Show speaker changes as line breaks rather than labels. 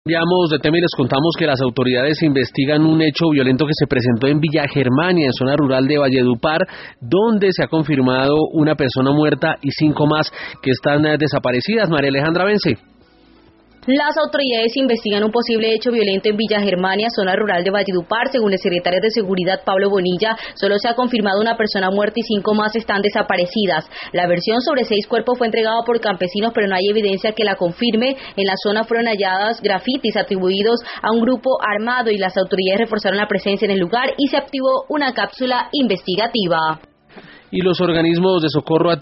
Cambiamos de tema y les contamos que las autoridades investigan un hecho violento que se presentó en Villa Germania, en zona rural de Valledupar, donde se ha confirmado una persona muerta y 5 más que están desaparecidas. María Alejandra Vence.
Las autoridades investigan un posible hecho violento en Villa Germania, zona rural de Valledupar. Según el secretario de Seguridad, Pablo Bonilla, solo se ha confirmado una persona muerta y 5 más están desaparecidas. La versión sobre 6 cuerpos fue entregada por campesinos, pero no hay evidencia que la confirme. En la zona fueron halladas grafitis atribuidos a un grupo armado y las autoridades reforzaron la presencia en el lugar y se activó una cápsula investigativa.
Y los organismos de socorro